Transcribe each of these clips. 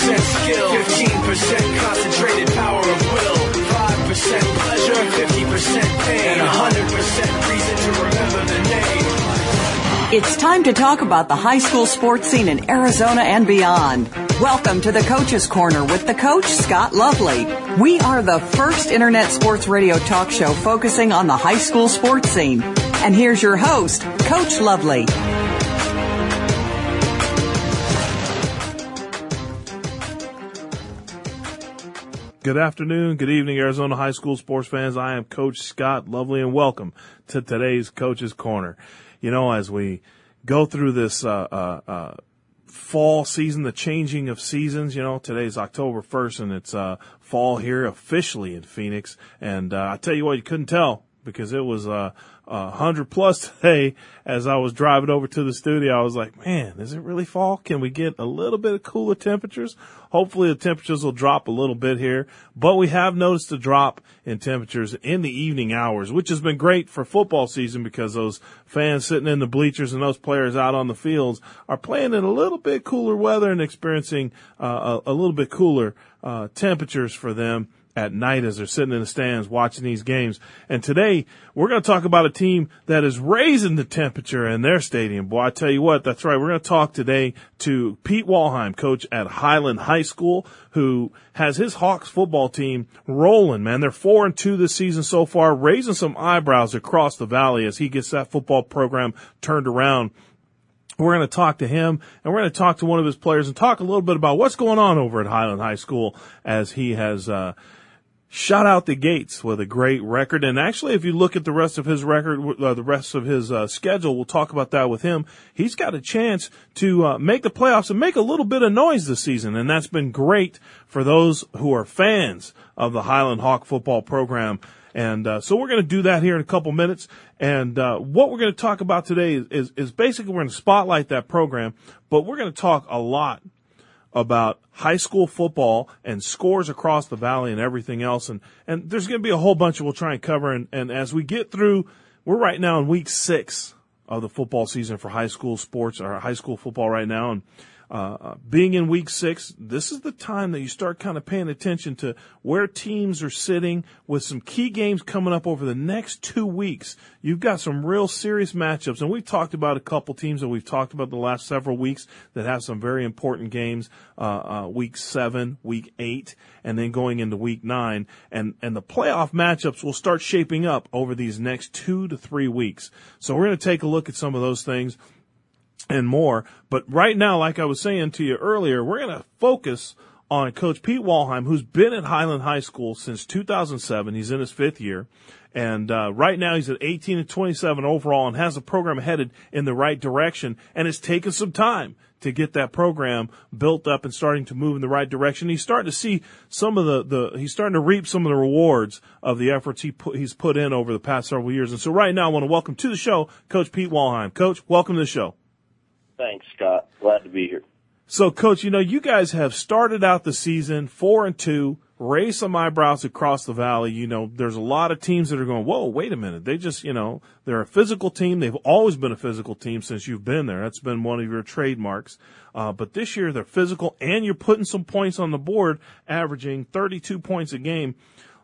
skill, 15% concentrated power of will, 5% pleasure, 50% pain, and 100% reason to remember the name. It's time to talk about the high school sports scene in Arizona and beyond. Welcome to the Coach's Corner with the coach, Scott Lovely. We are the first internet sports radio talk show focusing on the high school sports scene. And here's your host, Coach Lovely. Good afternoon, good evening, Arizona high school sports fans. I am Coach Scott Lovely, and welcome to today's Coach's Corner. You know, as we go through this fall season, the changing of seasons, you know, today's October 1st, and it's fall here officially in Phoenix. And I tell you what, you couldn't tell because it was 100 plus today. As I was driving over to the studio, I was like, man, is it really fall? Can we get a little bit of cooler temperatures? Hopefully the temperatures will drop a little bit here, but we have noticed a drop in temperatures in the evening hours, which has been great for football season because those fans sitting in the bleachers and those players out on the fields are playing in a little bit cooler weather and experiencing a little bit cooler temperatures for them at night as they're sitting in the stands watching these games. And today, we're going to talk about a team that is raising the temperature in their stadium. Boy, I tell you what, that's right. We're going to talk today to Pete Walheim, coach at Highland High School, who has his Hawks football team rolling, man. They're 4-2 this season so far, raising some eyebrows across the valley as he gets that football program turned around. We're going to talk to him, and we're going to talk to one of his players and talk a little bit about what's going on over at Highland High School as he has shot out the gates with a great record. And actually, if you look at the rest of his record, the rest of his schedule, we'll talk about that with him. He's got a chance to make the playoffs and make a little bit of noise this season, and that's been great for those who are fans of the Highland Hawk football program. And so we're going to do that here in a couple minutes. And what we're going to talk about today is basically we're going to spotlight that program, but we're going to talk a lot about high school football and scores across the valley and everything else. And there's going to be a whole bunch we'll try and cover. And as we get through, we're right now in week 6 of the football season for high school sports or high school football right now. And being in week 6, this is the time that you start kind of paying attention to where teams are sitting with some key games coming up over the next 2 weeks. You've got some real serious matchups, and we've talked about a couple teams that we've talked about the last several weeks that have some very important games, week 7, week 8, and then going into week 9. And the playoff matchups will start shaping up over these next 2 to 3 weeks. So we're going to take a look at some of those things and more. But right now, like I was saying to you earlier, we're going to focus on Coach Pete Walheim, who's been at Highland High School since 2007. He's in his 5th year. And right now he's at 18-27 overall and has the program headed in the right direction. And it's taken some time to get that program built up and starting to move in the right direction. He's starting to see some of he's starting to reap some of the rewards of the efforts he's put in over the past several years. And so right now I want to welcome to the show Coach Pete Walheim. Coach, welcome to the show. Thanks, Scott. Glad to be here. So, Coach, you know, you guys have started out the season 4-2, raised some eyebrows across the valley. You know, there's a lot of teams that are going, whoa, wait a minute. They just, you know, they're a physical team. They've always been a physical team since you've been there. That's been one of your trademarks. But this year they're physical, and you're putting some points on the board, averaging 32 points a game.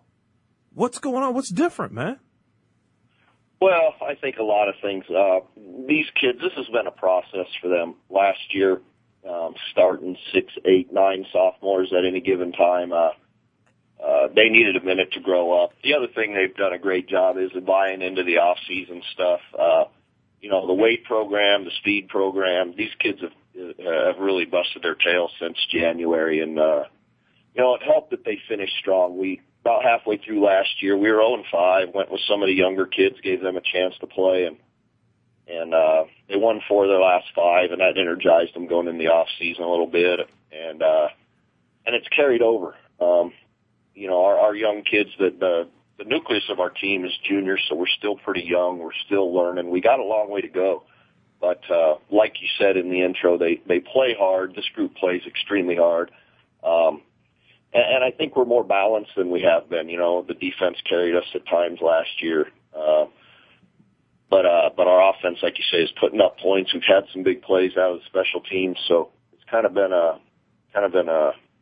What's going on? What's different, man? Well, I think a lot of things. These kids, this has been a process for them. Last year, starting 6, 8, 9 sophomores at any given time, they needed a minute to grow up. The other thing they've done a great job is buying into the off-season stuff. You know, the weight program, the speed program, these kids have really busted their tails since January. And, you know, it helped that they finished strong. About halfway through last year, we were 0-5, went with some of the younger kids, gave them a chance to play, and they won 4 of their last 5, and that energized them going in the off season a little bit, and it's carried over. You know, our young kids, the nucleus of our team is juniors, so we're still pretty young, we're still learning. We got a long way to go, but like you said in the intro, they play hard. This group plays extremely hard. And I think we're more balanced than we have been. You know, the defense carried us at times last year. But our offense, like you say, is putting up points. We've had some big plays out of the special teams, so it's kind of been a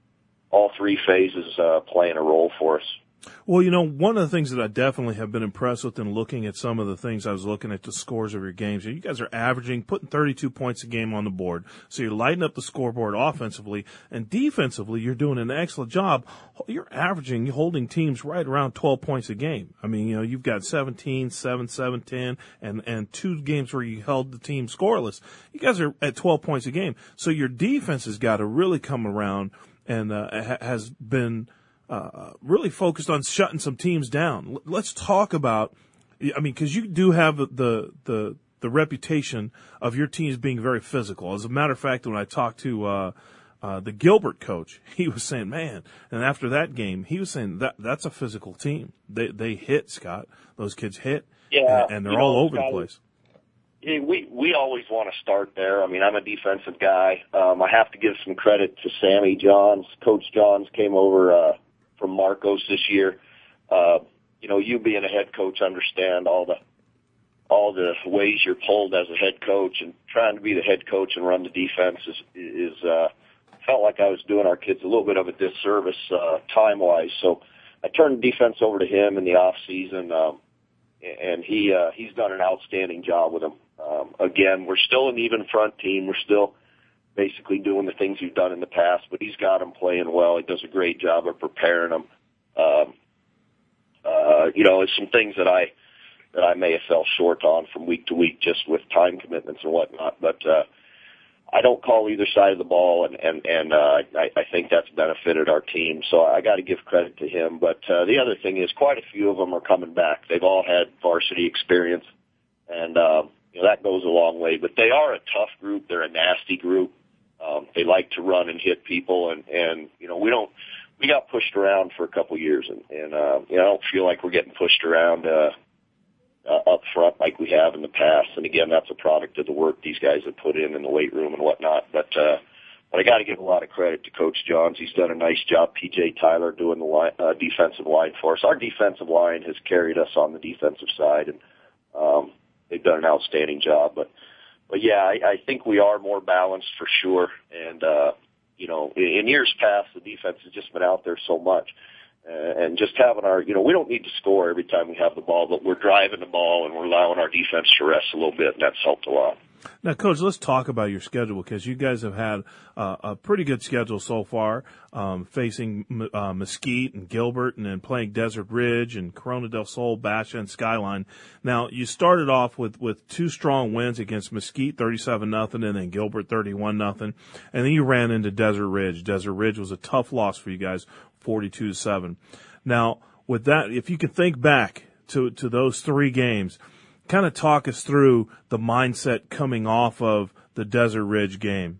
all three phases playing a role for us. Well, you know, one of the things that I definitely have been impressed with in looking at some of the things I was looking at the scores of your games, you guys are averaging, putting 32 points a game on the board. So you're lighting up the scoreboard offensively, and defensively you're doing an excellent job. You're averaging, holding teams right around 12 points a game. I mean, you know, you've got 17, 7, 7, 10, and 2 games where you held the team scoreless. You guys are at 12 points a game. So your defense has got to really come around and has been really focused on shutting some teams down. Let's talk about, I mean, because you do have the reputation of your teams being very physical. As a matter of fact, when I talked to the Gilbert coach, he was saying, man, and after that game, he was saying that's a physical team. They hit, Scott. Those kids hit, yeah, and they're all over the place. We always want to start there. I mean, I'm a defensive guy. I have to give some credit to Sammy Johns. Coach Johns came over from Marcos this year. You know, you being a head coach understand all the ways you're pulled as a head coach, and trying to be the head coach and run the defense is felt like I was doing our kids a little bit of a disservice time wise. So I turned the defense over to him in the off season, and he's done an outstanding job with them. Again, we're still an even front team. We're still basically doing the things we've done in the past, but he's got them playing well. He does a great job of preparing them. You know, it's some things that I may have fell short on from week to week just with time commitments and whatnot, but I don't call either side of the ball, and I think that's benefited our team. So I got to give credit to him. But the other thing is, quite a few of them are coming back. They've all had varsity experience, and you know, that goes a long way. But they are a tough group. They're a nasty group. They like to run and hit people, and you know, we got pushed around for a couple years, and you know, I don't feel like we're getting pushed around up front like we have in the past. And again, that's a product of the work these guys have put in the weight room and whatnot. But I got to give a lot of credit to Coach Johns. He's done a nice job. PJ Tyler doing the defensive line for us. Our defensive line has carried us on the defensive side, and they've done an outstanding job. But yeah, I think we are more balanced for sure. And you know, in years past, the defense has just been out there so much. And just having you know, we don't need to score every time we have the ball, but we're driving the ball and we're allowing our defense to rest a little bit, and that's helped a lot. Now, Coach, let's talk about your schedule, because you guys have had a pretty good schedule so far, facing Mesquite and Gilbert, and then playing Desert Ridge and Corona del Sol, Basha, and Skyline. Now, you started off with 2 strong wins against Mesquite, 37-0, and then Gilbert, 31-0, and then you ran into Desert Ridge. Desert Ridge was a tough loss for you guys, 42-7. Now, with that, if you can think back to those 3 games, kind of talk us through the mindset coming off of the Desert Ridge game.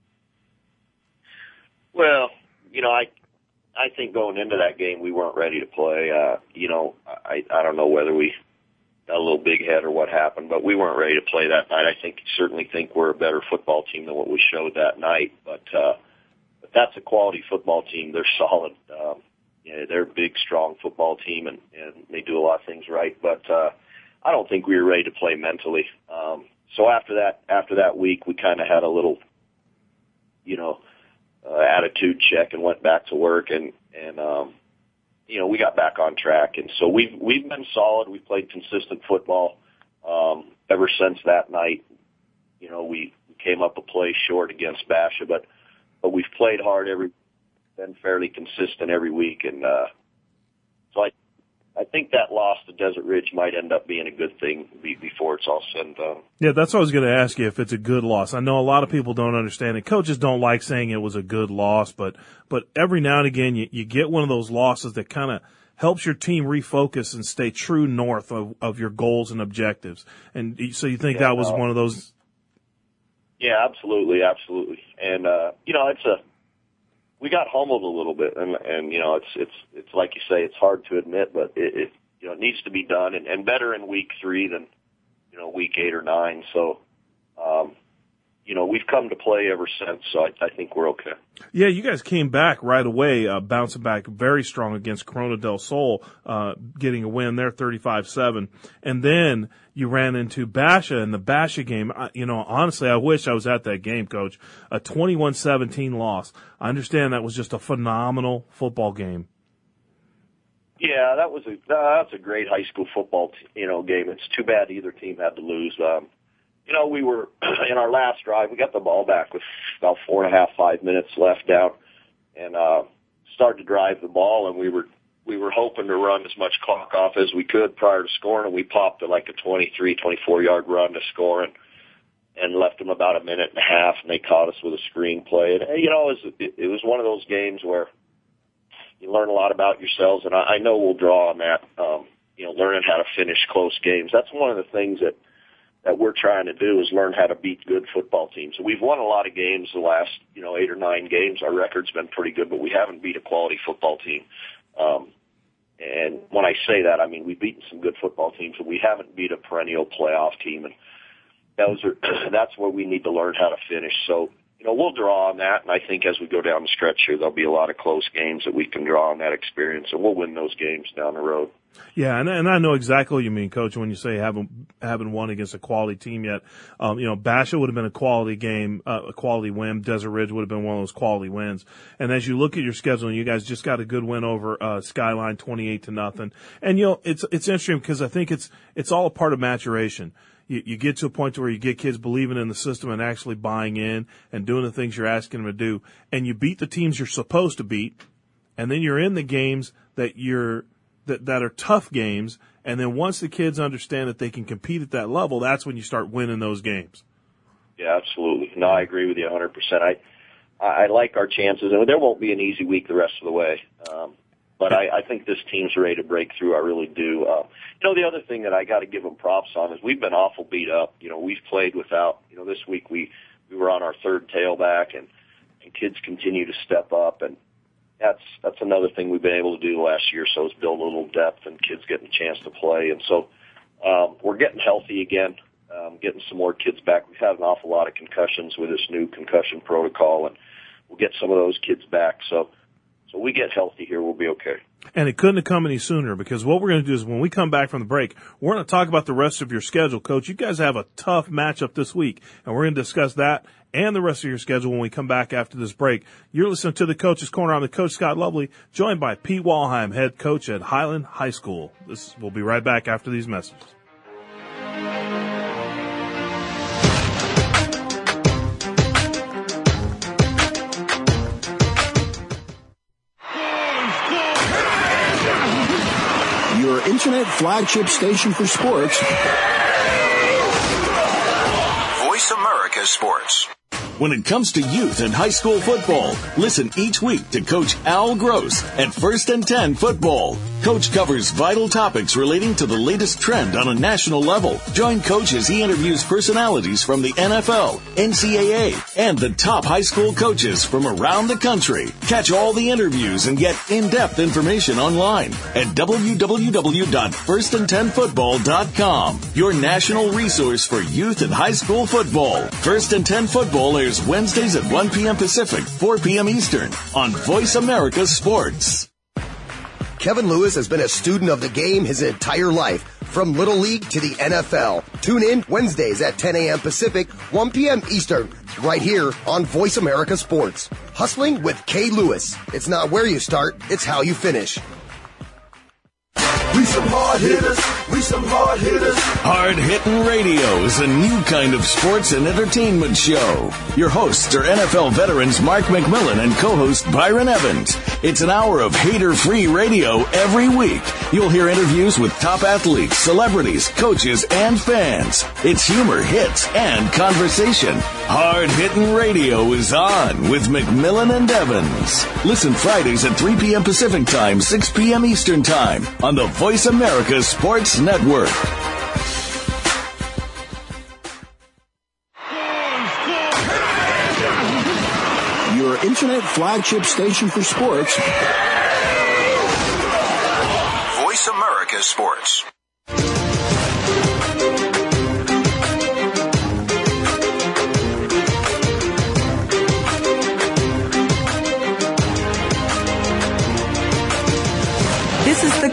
Well, you know, I think going into that game we weren't ready to play. You know, I don't know whether we got a little big head or what happened, but we weren't ready to play that night. I certainly think we're a better football team than what we showed that night. But that's a quality football team. They're solid. Yeah, they're a big, strong football team, and they do a lot of things right. But I don't think we were ready to play mentally. So after that week, we kind of had a little, you know, attitude check and went back to work, and you know, we got back on track. And so we've been solid. We've played consistent football ever since that night. You know, we came up a play short against Basha, but we've played hard been fairly consistent every week, and so I think that loss to Desert Ridge might end up being a good thing before it's all said and done. Yeah, that's what I was going to ask you, if it's a good loss. I know a lot of people don't understand it. Coaches don't like saying it was a good loss, but every now and again you get one of those losses that kind of helps your team refocus and stay true north of your goals and objectives. And so you think that was one of those? Yeah, absolutely. And you know, we got humbled a little bit, and you know, it's like you say, it's hard to admit, but it you know, it needs to be done, and better in week 3 than, you know, week 8 or 9. So we've come to play ever since, so I think we're okay. Yeah, you guys came back right away, bouncing back very strong against Corona del Sol, getting a win there, 35-7. And then you ran into Basha in the Basha game. Honestly, I wish I was at that game, Coach. A 21-17 loss. I understand that was just a phenomenal football game. Yeah, that's a great high school football game. It's too bad either team had to lose. We were in our last drive. We got the ball back with about 5 minutes left down, and started to drive the ball. And we were hoping to run as much clock off as we could prior to scoring. And we popped a 24-yard run to score, and left them about a minute and a half. And they caught us with a screen play. And it was one of those games where you learn a lot about yourselves. And I know we'll draw on that. Learning how to finish close games. That's one of the things that we're trying to do, is learn how to beat good football teams. We've won a lot of games the last, 8 or 9 games. Our record's been pretty good, but we haven't beat a quality football team. And when I say that, I mean we've beaten some good football teams, but we haven't beat a perennial playoff team. And that's where we need to learn how to finish. So, we'll draw on that. And I think as we go down the stretch here, there'll be a lot of close games that we can draw on that experience, and we'll win those games down the road. Yeah, and I know exactly what you mean, Coach, when you say haven't won against a quality team yet. Basha would have been a quality game, a quality win. Desert Ridge would have been one of those quality wins. And as you look at your schedule, you guys just got a good win over Skyline, 28-0. And it's interesting because I think it's all a part of maturation. You get to a point where you get kids believing in the system and actually buying in and doing the things you're asking them to do, and you beat the teams you're supposed to beat, and then you're in the games that are tough games, and then once the kids understand that they can compete at that level, that's when you start winning those games. Yeah, absolutely. No, I agree with you 100%. I like our chances, and there won't be an easy week the rest of the way. But I think this team's ready to break through. I really do. The other thing that I got to give them props on is we've been awful beat up. We've played without, this week we were on our third tailback, and kids continue to step up, and that's another thing we've been able to do last year. So is build a little depth and kids getting a chance to play. And so we're getting healthy again, getting some more kids back. We've had an awful lot of concussions with this new concussion protocol, and we'll get some of those kids back. So we get healthy here, we'll be okay. And it couldn't have come any sooner, because what we're going to do is when we come back from the break, we're going to talk about the rest of your schedule. Coach, you guys have a tough matchup this week, and we're going to discuss that and the rest of your schedule when we come back after this break. You're listening to the Coach's Corner. I'm the Coach Scott Lovely, joined by Pete Walheim, head coach at Highland High School. We'll be right back after these messages. Your internet flagship station for sports. Voice America Sports. When it comes to youth and high school football, listen each week to Coach Al Gross at First and 10 Football. Coach covers vital topics relating to the latest trend on a national level. Join Coach as he interviews personalities from the NFL, NCAA, and the top high school coaches from around the country. Catch all the interviews and get in-depth information online at www.firstand10football.com. Your national resource for youth and high school football. First and 10 Football airs Wednesdays at 1 p.m. Pacific, 4 p.m. Eastern on Voice America Sports. Kevin Lewis has been a student of the game his entire life, from Little League to the NFL. Tune in Wednesdays at 10 a.m. Pacific, 1 p.m. Eastern, right here on Voice America Sports. Hustling with K. Lewis. It's not where you start, it's how you finish. We some hard hitters. We some hard hitters. Hard Hittin' Radio is a new kind of sports and entertainment show. Your hosts are NFL veterans Mark McMillan and co-host Byron Evans. It's an hour of hater-free radio every week. You'll hear interviews with top athletes, celebrities, coaches, and fans. It's humor, hits, and conversation. Hard Hittin' Radio is on with McMillan and Evans. Listen Fridays at 3 p.m. Pacific Time, 6 p.m. Eastern Time on the Voice America Sports Network. Your internet flagship station for sports. Voice America Sports.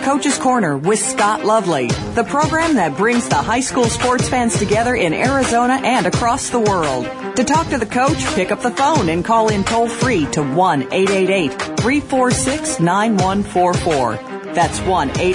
Coach's Corner with Scott Lovely, the program that brings the high school sports fans together in Arizona and across the world. To talk to the coach, pick up the phone and call in toll-free to 1-888-346-9144. That's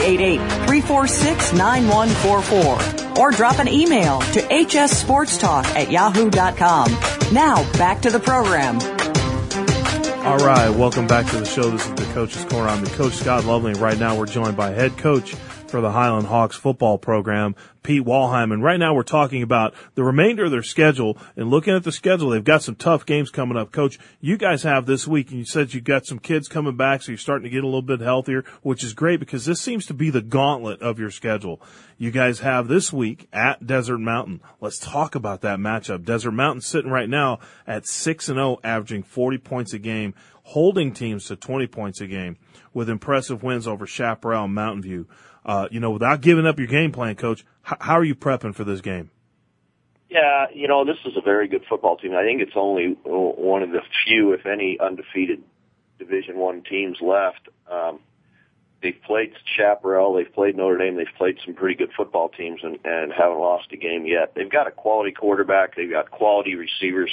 1-888-346-9144. Or drop an email to hssportstalk@yahoo.com. Now, back to the program. All right, welcome back to the show. This is the Coach's Corner. I'm the Coach, Scott Lovely, and right now we're joined by head coach for the Highland Hawks football program, Pete Walheim. And right now we're talking about the remainder of their schedule. And looking at the schedule, they've got some tough games coming up. Coach, you guys have this week, and you said you got some kids coming back, so you're starting to get a little bit healthier, which is great because this seems to be the gauntlet of your schedule. You guys have this week at Desert Mountain. Let's talk about that matchup. Desert Mountain sitting right now at 6-0, averaging 40 points a game, holding teams to 20 points a game with impressive wins over Chaparral and Mountain View. Without giving up your game plan, Coach, how are you prepping for this game? Yeah, this is a very good football team. I think it's only one of the few, if any, undefeated Division I teams left. They've played Chaparral, they've played Notre Dame, they've played some pretty good football teams and haven't lost a game yet. They've got a quality quarterback, they've got quality receivers,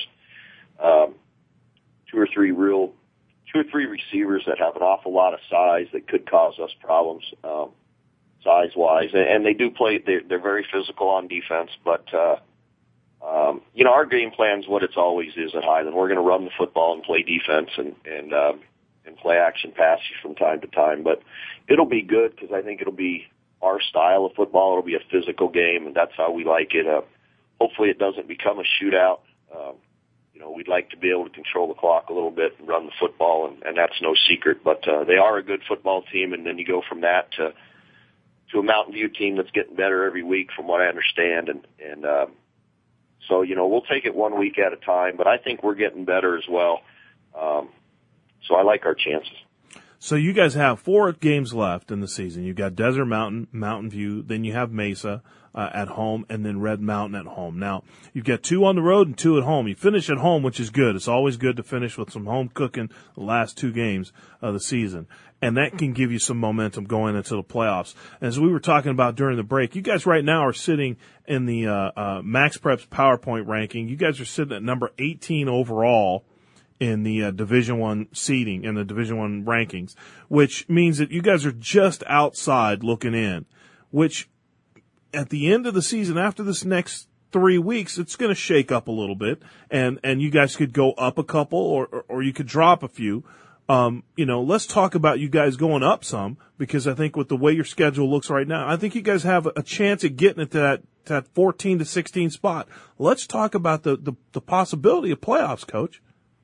two or three receivers that have an awful lot of size that could cause us problems. Size-wise, and they do play. They're very physical on defense, but our game plan is what it's always is at Highland. We're going to run the football and play defense and play action passes from time to time. But it'll be good because I think it'll be our style of football. It'll be a physical game, and that's how we like it. Hopefully, it doesn't become a shootout. We'd like to be able to control the clock a little bit and run the football, and that's no secret. But they are a good football team, and then you go from that to a Mountain View team that's getting better every week from what I understand. So, we'll take it 1 week at a time, but I think we're getting better as well. So I like our chances. So you guys have 4 games left in the season. You've got Desert Mountain, Mountain View, then you have Mesa at home, and then Red Mountain at home. Now, you've got 2 on the road and 2 at home. You finish at home, which is good. It's always good to finish with some home cooking the last 2 games of the season. And that can give you some momentum going into the playoffs. As we were talking about during the break, you guys right now are sitting in the Max Preps PowerPoint ranking. You guys are sitting at number 18 overall in the Division I seeding, in the Division I rankings, which means that you guys are just outside looking in, which at the end of the season, after this next 3 weeks, it's going to shake up a little bit, and you guys could go up a couple or you could drop a few. Let's talk about you guys going up some, because I think with the way your schedule looks right now, I think you guys have a chance at getting it to that 14 to 16 spot. Let's talk about the possibility of playoffs, Coach.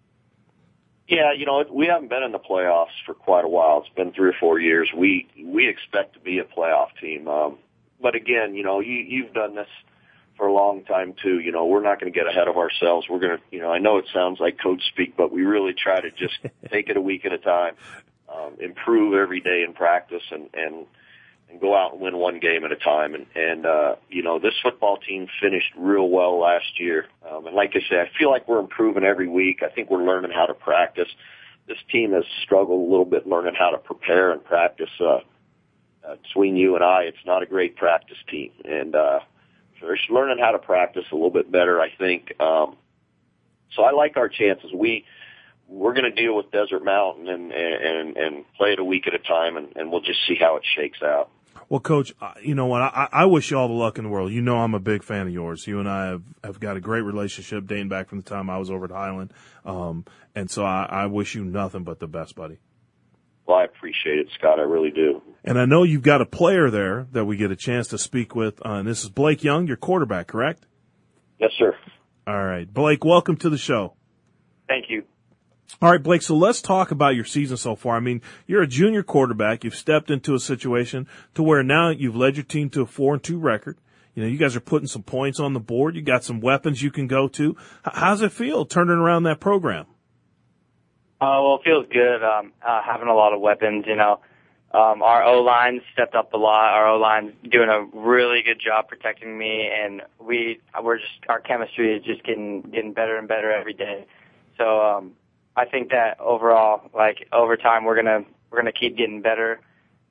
Yeah, we haven't been in the playoffs for quite a while. It's been 3 or 4 years. We expect to be a playoff team. But again, you've done this for a long time too. We're not going to get ahead of ourselves. We're going to, I know it sounds like coach speak, but we really try to just take it a week at a time, improve every day in practice and go out and win 1 game at a time. And this football team finished real well last year. And like I said, I feel like we're improving every week. I think we're learning how to practice. This team has struggled a little bit learning how to prepare and practice. Between you and I, it's not a great practice team. And, they're learning how to practice a little bit better, I think. So I like our chances. We're going to deal with Desert Mountain and play it a week at a time, and we'll just see how it shakes out. Well, Coach, you know what? I wish you all the luck in the world. I'm a big fan of yours. You and I have got a great relationship dating back from the time I was over at Highland. And so I wish you nothing but the best, buddy. Well, I appreciate it, Scott. I really do. And I know you've got a player there that we get a chance to speak with. And this is Blake Young, your quarterback, correct? Yes, sir. All right. Blake, welcome to the show. Thank you. All right, Blake, so let's talk about your season so far. I mean, you're a junior quarterback. You've stepped into a situation to where now you've led your team to a 4-2 record. You guys are putting some points on the board. You got some weapons you can go to. How's it feel turning around that program? Well, it feels good, having a lot of weapons, Our O-line stepped up a lot. Our O-line's doing a really good job protecting me, and our chemistry is just getting better and better every day. So, I think that overall, over time, we're gonna keep getting better.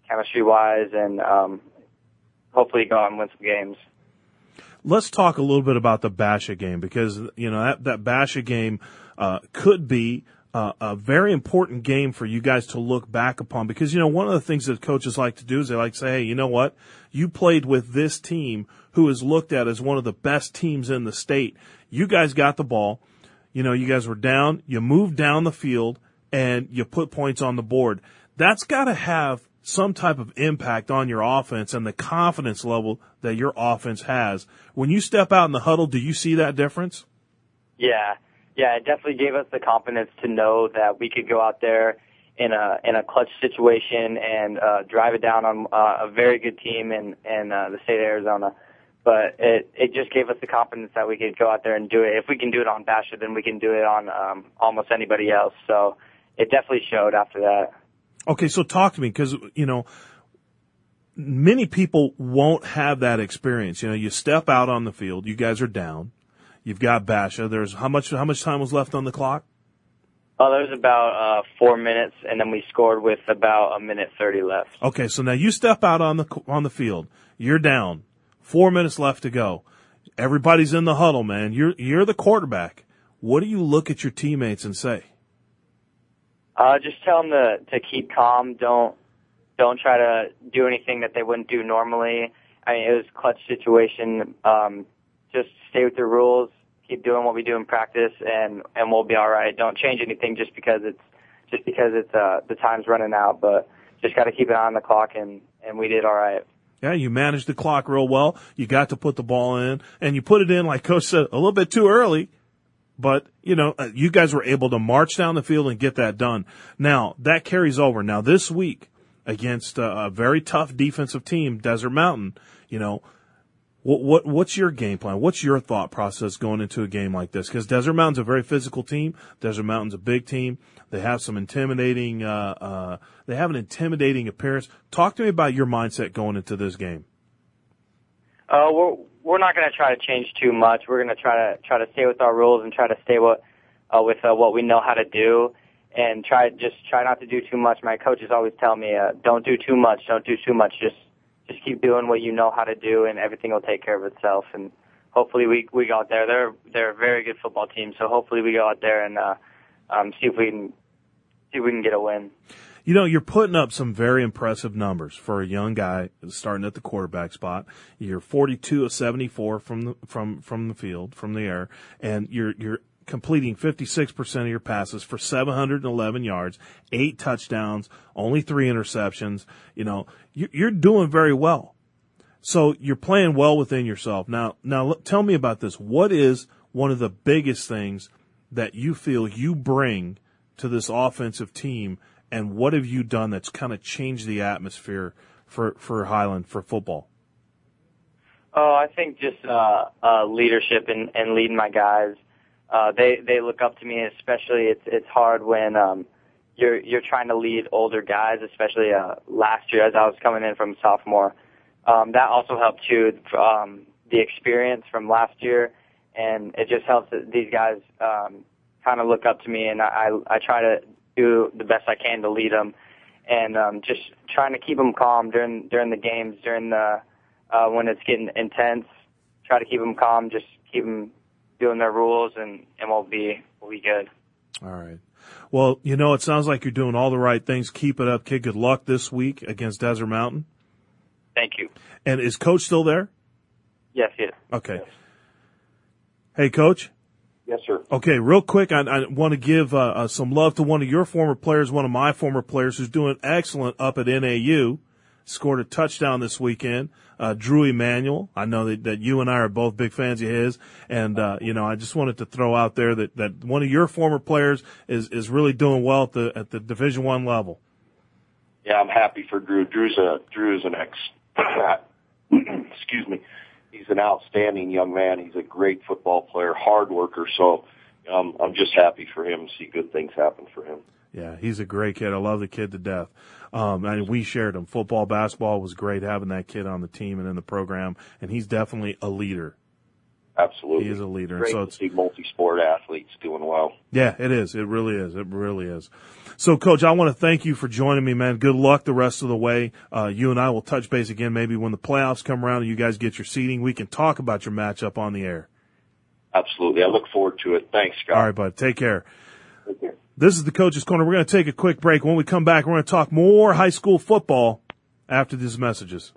chemistry-wise, and hopefully go out and win some games. Let's talk a little bit about the Basha game, because, you know, that Basha game could be a very important game for you guys to look back upon, because, you know, one of the things that coaches like to do is they like to say, hey, you know what? You played with this team who is looked at as one of the best teams in the state. You guys got the ball. You know, you guys were down. You moved down the field, and you put points on the board. That's got to have some type of impact on your offense and the confidence level that your offense has. When you step out in the huddle, do you see that difference? Yeah, it definitely gave us the confidence to know that we could go out there in a clutch situation and drive it down on a very good team in the state of Arizona. But it just gave us the confidence that we could go out there and do it. If we can do it on Basha, then we can do it on almost anybody else. So it definitely showed after that. Okay, so talk to me, because, you know, many people won't have that experience. You know, you step out on the field, you guys are down, you've got Basha. There's how much time was left on the clock? Oh, there was about 4 minutes, and then we scored with about 1:30 left. Okay, so now you step out on the field, you're down, 4 minutes left to go. Everybody's in the huddle, man. You're the quarterback. What do you look at your teammates and say? Just tell them to keep calm. Don't try to do anything that they wouldn't do normally. I mean, it was a clutch situation. Just stay with the rules. Keep doing what we do in practice, and we'll be all right. Don't change anything just because it's the time's running out. But just got to keep an eye on the clock, and we did all right. Yeah, you managed the clock real well. You got to put the ball in, and you put it in, like Coach said, a little bit too early. But, you know, you guys were able to march down the field and get that done. Now, that carries over. Now, this week, against a very tough defensive team, Desert Mountain, you know, what's your game plan? What's your thought process going into a game like this? Because Desert Mountain's a very physical team. Desert Mountain's a big team. They have some intimidating, they have an intimidating appearance. Talk to me about your mindset going into this game. We're not going to try to change too much. We're going to try to stay with our rules and try to stay with what we know how to do, and try not to do too much. My coaches always tell me, don't do too much. Don't do too much. Just keep doing what you know how to do, and everything will take care of itself. And hopefully we go out there. They're a very good football team, so hopefully we go out there and see if we can get a win. You know, you're putting up some very impressive numbers for a young guy starting at the quarterback spot. You're 42 of 74 from the field, from the air, and you're completing 56% of your passes for 711 yards, 8 touchdowns, only 3 interceptions. You know, you're doing very well. So you're playing well within yourself. Now tell me about this. What is one of the biggest things that you feel you bring to this offensive team, and what have you done that's kind of changed the atmosphere for Highland, for football? Oh, I think just leadership and leading my guys. They look up to me, especially it's hard when you're trying to lead older guys, especially last year as I was coming in from sophomore. That also helped too, the experience from last year, and it just helps that these guys kind of look up to me, and I try to do the best I can to lead them, and just trying to keep them calm during the games, during the when it's getting intense. Try to keep them calm, just keep them doing their rules, and we'll be good. All right. Well, you know, it sounds like you're doing all the right things. Keep it up, kid. Good luck this week against Desert Mountain. Thank you. And is Coach still there? Yes. Okay. Yes. Hey, Coach. Yes, sir. Okay, real quick, I want to give some love to one of your former players, one of my former players who's doing excellent up at NAU. Scored a touchdown this weekend, Drew Emanuel. I know that you and I are both big fans of his, and you know, I just wanted to throw out there that one of your former players is really doing well at the Division I level. Yeah, I'm happy for Drew. Drew is an excuse me. He's an outstanding young man. He's a great football player, hard worker. So I'm just happy for him to see good things happen for him. Yeah, he's a great kid. I love the kid to death. And we shared him. Football, basketball was great having that kid on the team and in the program, and he's definitely a leader. Absolutely. He is a leader. Great so to see multi-sport athletes doing well. Yeah, it is. It really is. It really is. So, Coach, I want to thank you for joining me, man. Good luck the rest of the way. You and I will touch base again maybe when the playoffs come around and you guys get your seeding. We can talk about your matchup on the air. Absolutely. I look forward to it. Thanks, Scott. All right, bud. Take care. Take care. This is the Coach's Corner. We're going to take a quick break. When we come back, we're going to talk more high school football after these messages.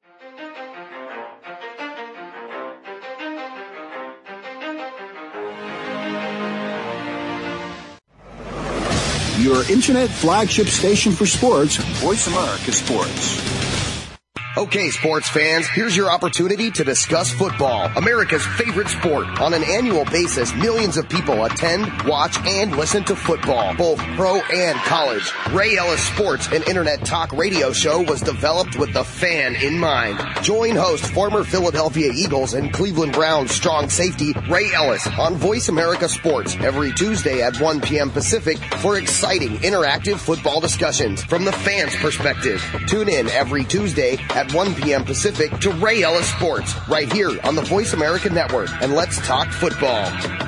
Your internet flagship station for sports, Voice America Sports. Okay, sports fans, here's your opportunity to discuss football, America's favorite sport. On an annual basis, millions of people attend, watch, and listen to football, both pro and college. Ray Ellis Sports, an internet talk radio show, was developed with the fan in mind. Join host, former Philadelphia Eagles and Cleveland Browns strong safety Ray Ellis on Voice America Sports every Tuesday at 1 p.m. Pacific for exciting, interactive football discussions from the fans' perspective. Tune in every Tuesday at 1 p.m. Pacific to Ray Ellis Sports right here on the Voice America Network, and let's talk football.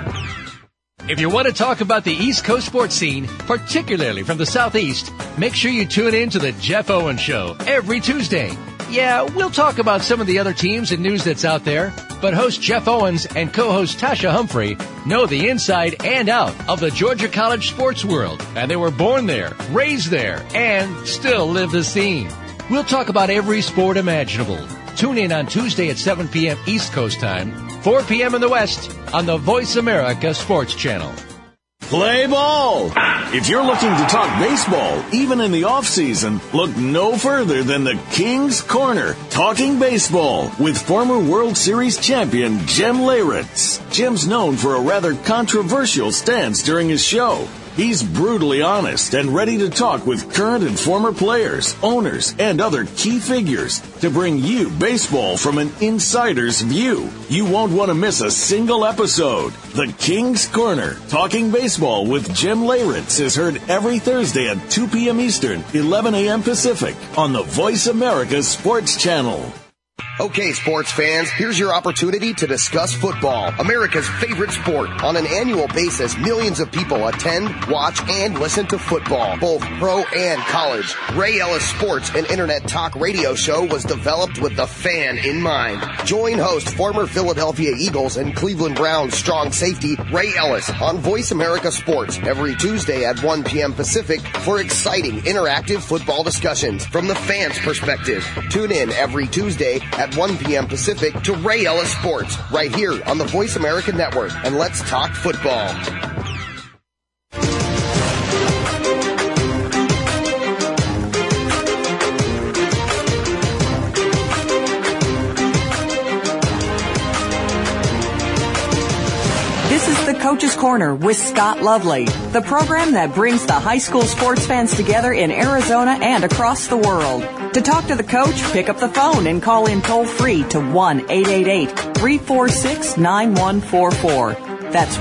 If you want to talk about the East Coast sports scene, particularly from the Southeast, make sure you tune in to the Jeff Owens Show every Tuesday. Yeah, we'll talk about some of the other teams and news that's out there, but host Jeff Owens and co-host Tasha Humphrey know the inside and out of the Georgia College sports world, and they were born there, raised there, and still live the scene. We'll talk about every sport imaginable. Tune in on Tuesday at 7 p.m. East Coast time, 4 p.m. in the West on the Voice America Sports Channel. Play ball! If you're looking to talk baseball, even in the off-season, look no further than the King's Corner, talking baseball with former World Series champion Jim Leyritz. Jim's known for a rather controversial stance during his show. He's brutally honest and ready to talk with current and former players, owners, and other key figures to bring you baseball from an insider's view. You won't want to miss a single episode. The King's Corner, talking baseball with Jim Leyritz, is heard every Thursday at 2 p.m. Eastern, 11 a.m. Pacific on the Voice America Sports Channel. Okay, sports fans, here's your opportunity to discuss football, America's favorite sport. On an annual basis, millions of people attend, watch, and listen to football, both pro and college. Ray Ellis Sports, an internet talk radio show, was developed with the fan in mind. Join host, former Philadelphia Eagles and Cleveland Browns strong safety Ray Ellis on Voice America Sports every Tuesday at 1 p.m. Pacific for exciting, interactive football discussions from the fans' perspective. Tune in every Tuesday at 1 p.m. Pacific to Ray Ellis Sports right here on the Voice America Network, and let's talk football. This is the Coach's Corner with Scott Lovely, the program that brings the high school sports fans together in Arizona and across the world. To talk to the coach, pick up the phone and call in toll-free to 1-888-346-9144. That's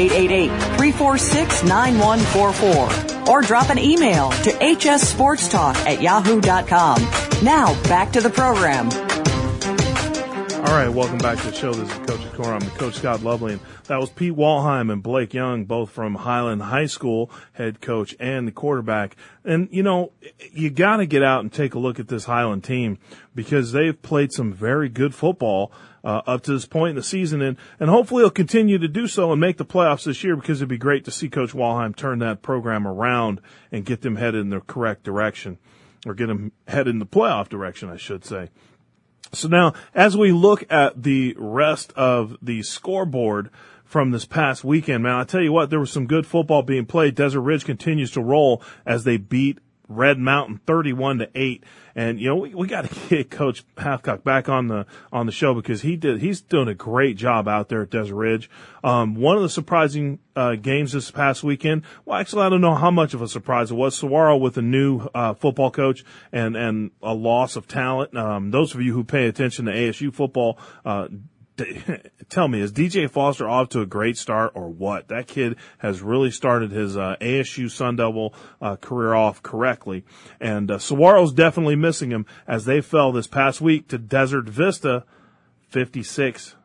1-888-346-9144. Or drop an email to hssportstalk@yahoo.com. Now, back to the program. All right, welcome back to the show. This is Coach's Corner. I'm the Coach Scott Lovely, and that was Pete Walheim and Blake Young, both from Highland High School, head coach and the quarterback. And, you know, you got to get out and take a look at this Highland team because they've played some very good football up to this point in the season, and hopefully they'll continue to do so and make the playoffs this year because it'd be great to see Coach Walheim turn that program around and get them headed in the correct direction, or get them headed in the playoff direction, I should say. So now, as we look at the rest of the scoreboard from this past weekend, man, I tell you what, there was some good football being played. Desert Ridge continues to roll as they beat Red Mountain 31-8. And, you know, we got to get Coach Hathcock back on the show because he's doing a great job out there at Desert Ridge. One of the surprising, games this past weekend, well, actually, I don't know how much of a surprise it was. Saguaro with a new, football coach and a loss of talent. Those of you who pay attention to ASU football, tell me, is DJ Foster off to a great start or what? That kid has really started his ASU Sun Devil career off correctly. And Saguaro's definitely missing him as they fell this past week to Desert Vista 56-10.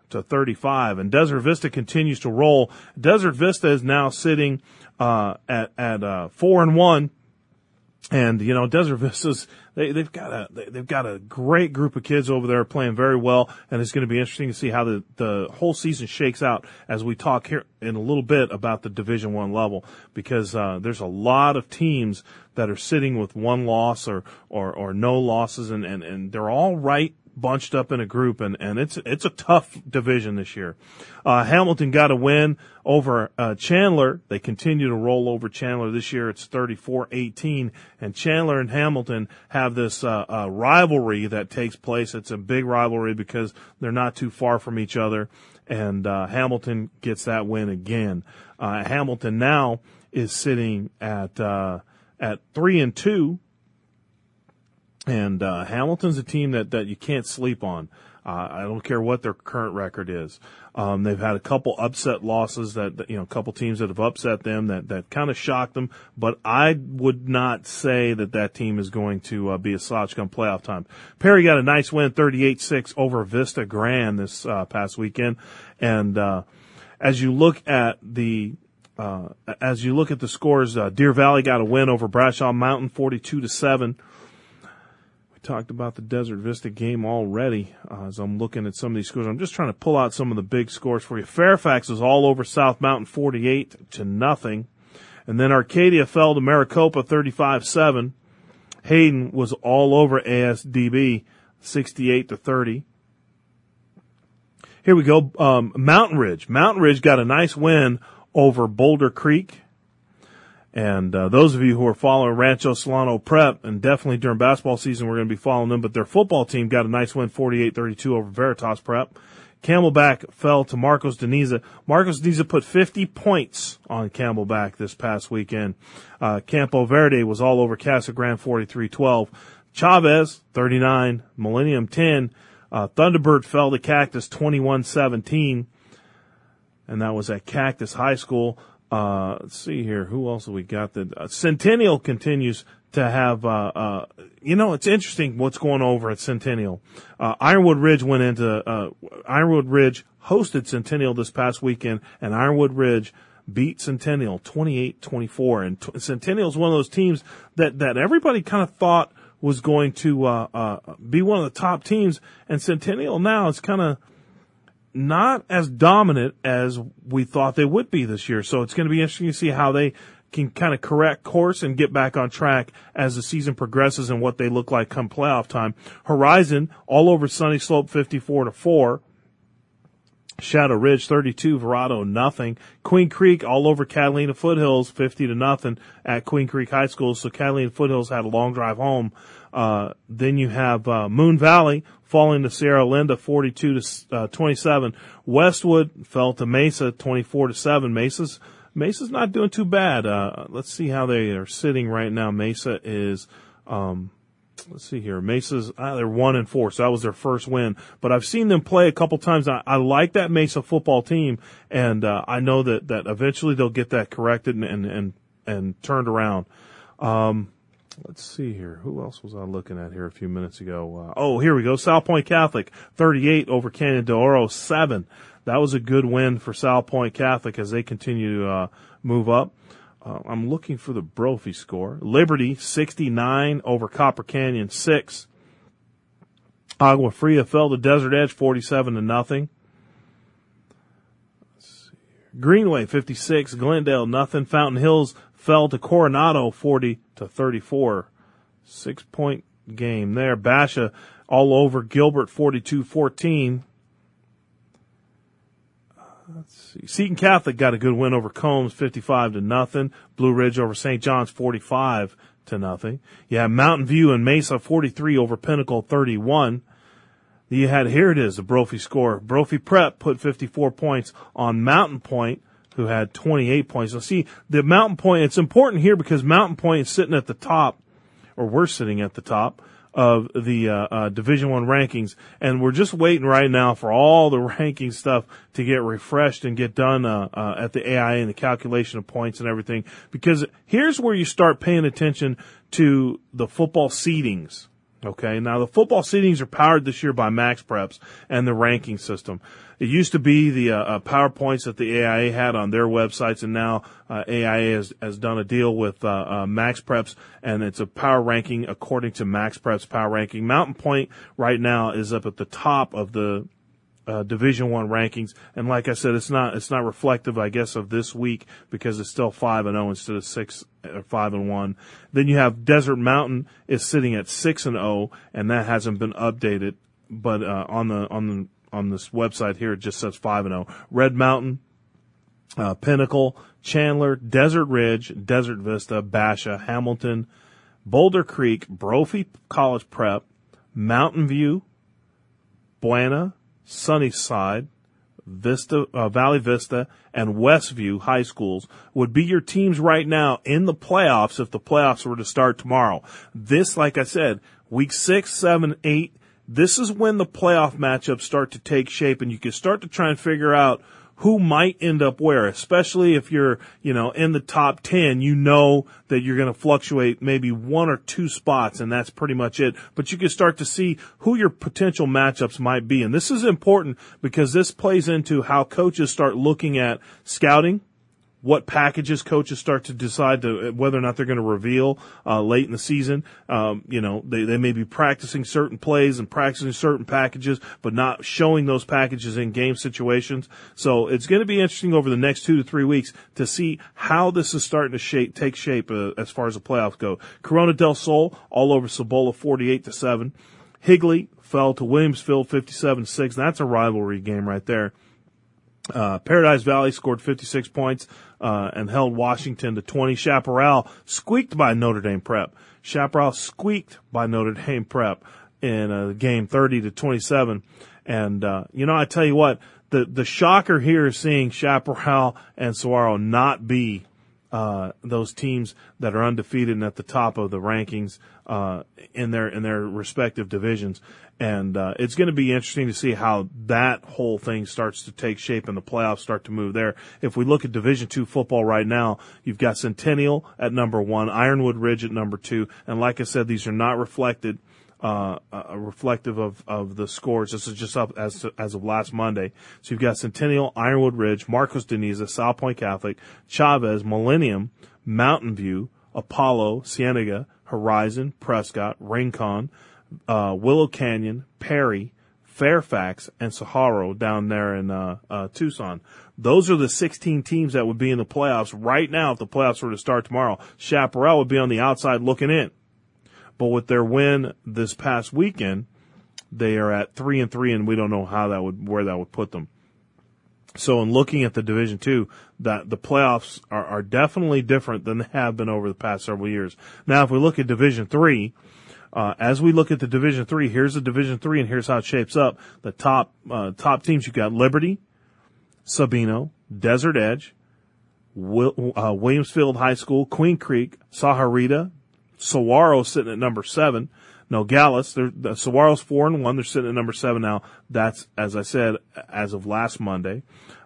to 35. And Desert Vista continues to roll. Desert Vista is now sitting at 4-1. And, you know, Desert Vista's, they've got a great group of kids over there playing very well, and it's going to be interesting to see how the whole season shakes out as we talk here in a little bit about the Division I level, because there's a lot of teams that are sitting with one loss or no losses, and they're all right bunched up in a group, and it's a tough division this year. Hamilton got a win over Chandler. They continue to roll over Chandler this year. It's 34-18, and Chandler and Hamilton have this rivalry that takes place. It's a big rivalry because they're not too far from each other, and Hamilton gets that win again. Hamilton now is sitting at 3-2. And Hamilton's a team that you can't sleep on. I don't care what their current record is. They've had a couple upset losses a couple teams that have upset them that kind of shocked them. But I would not say that team is going to be a slouch come playoff time. Perry got a nice win, 38-6 over Vista Grand this past weekend. And as you look at the scores, Deer Valley got a win over Brashaw Mountain, 42-7. Talked about the Desert Vista game already. As I'm looking at some of these scores, I'm just trying to pull out some of the big scores for you. Fairfax is all over South Mountain, 48-0, and then Arcadia fell to Maricopa, 35-7. Hayden was all over ASDB, 68-30. Here we go. Mountain Ridge. Mountain Ridge got a nice win over Boulder Creek. And those of you who are following Rancho Solano Prep, and definitely during basketball season we're going to be following them, but their football team got a nice win, 48-32 over Veritas Prep. Camelback fell to Marcos Deniza. Marcos Deniza put 50 points on Camelback this past weekend. Campo Verde was all over Casa Grande, 43-12. Chavez, 39. Millennium, 10. Thunderbird fell to Cactus, 21-17. And that was at Cactus High School. Let's see here. Who else have we got? Centennial continues to have, it's interesting what's going over at Centennial. Ironwood Ridge Ironwood Ridge hosted Centennial this past weekend, and Ironwood Ridge beat Centennial 28-24. And Centennial is one of those teams that everybody kind of thought was going to, be one of the top teams, and Centennial now is kind of not as dominant as we thought they would be this year. So it's going to be interesting to see how they can kind of correct course and get back on track as the season progresses and what they look like come playoff time. Horizon, all over Sunny Slope, 54-4. Shadow Ridge, 32. Verado, nothing. Queen Creek, all over Catalina Foothills, 50-0 at Queen Creek High School. So Catalina Foothills had a long drive home. Then you have Moon Valley falling to Sierra Linda, 42-27. Westwood fell to Mesa, 24-7. Mesa's not doing too bad. Let's see how they are sitting right now. Mesa is, let's see here. Mesa's, they're 1-4, so that was their first win. But I've seen them play a couple times. I like that Mesa football team, and I know that eventually they'll get that corrected and turned around. Let's see here. Who else was I looking at here a few minutes ago? Here we go. South Point Catholic, 38 over Canyon de Oro, 7. That was a good win for South Point Catholic as they continue to move up. I'm looking for the Brophy score. Liberty, 69 over Copper Canyon, 6. Agua Fria fell to Desert Edge, 47-0. Greenway, 56. Glendale, nothing. Fountain Hills fell to Coronado, 40-34. 6-point game there. Basha all over Gilbert, 42-14. Let's see. Seton Catholic got a good win over Combs, 55-0. Blue Ridge over St. John's, 45-0. You have Mountain View and Mesa, 43 over Pinnacle, 31. You had, here it is, the Brophy score. Brophy Prep put 54 points on Mountain Point, who had 28 points. So see, the Mountain Point, it's important here because Mountain Point is sitting at the top, or we're sitting at the top of the Division I rankings, and we're just waiting right now for all the ranking stuff to get refreshed and get done at the AIA and the calculation of points and everything, because here's where you start paying attention to the football seedings. Okay, now the football seedings are powered this year by MaxPreps and the ranking system. It used to be the PowerPoints that the AIA had on their websites, and now AIA has done a deal with MaxPreps, and it's a power ranking according to MaxPreps power ranking. Mountain Point right now is up at the top of the Division I rankings, and like I said, it's not reflective, I guess, of this week because it's still 5-0 instead of 5-1. Then you have Desert Mountain is sitting at 6-0, and that hasn't been updated, but on this website here it just says 5-0. Red Mountain, Pinnacle, Chandler, Desert Ridge, Desert Vista, Basha, Hamilton, Boulder Creek, Brophy College Prep, Mountain View, Buena, Sunnyside, Valley Vista, and Westview high schools would be your teams right now in the playoffs if the playoffs were to start tomorrow. This, like I said, week 6, 7, 8, this is when the playoff matchups start to take shape, and you can start to try and figure out who might end up where, especially if you're, in the top 10, that you're going to fluctuate maybe 1 or 2 spots, and that's pretty much it. But you can start to see who your potential matchups might be. And this is important because this plays into how coaches start looking at scouting, what packages coaches start to decide whether or not they're going to reveal late in the season. They may be practicing certain plays and practicing certain packages, but not showing those packages in game situations. So it's going to be interesting over the next 2 to 3 weeks to see how this is starting to take shape as far as the playoffs go. Corona del Sol all over Cibola 48-7. Higley fell to Williamsfield 57-6. That's a rivalry game right there. Paradise Valley scored 56 points and held Washington to 20. Chaparral squeaked by Notre Dame Prep. Chaparral squeaked by Notre Dame Prep in a game 30-27. And I tell you what, the shocker here is seeing Chaparral and Saguaro not be those teams that are undefeated and at the top of the rankings in their respective divisions. And it's going to be interesting to see how that whole thing starts to take shape and the playoffs start to move there. If we look at Division II football right now, you've got Centennial at number 1, Ironwood Ridge at number 2, and like I said, these are not reflective of the scores. This is just up as of last Monday. So you've got Centennial, Ironwood Ridge, Marcos Deniza, South Point Catholic, Chavez, Millennium, Mountain View, Apollo, Cienega, Horizon, Prescott, Rincon, Willow Canyon, Perry, Fairfax, and Saharo down there in Tucson. Those are the 16 teams that would be in the playoffs right now if the playoffs were to start tomorrow. Chaparral would be on the outside looking in. But with their win this past weekend, they are at 3-3, and we don't know where that would put them. So in looking at the Division II, that the playoffs are definitely different than they have been over the past several years. Now, if we look at Division III, as we look at the Division III, here's the Division III, and here's how it shapes up. The top teams, you've got Liberty, Sabino, Desert Edge, Williamsfield High School, Queen Creek, Sahuarita, Saguaro sitting at number 7. Nogales, Saguaro's 4-1. They're sitting at number 7 now. That's, as I said, as of last Monday.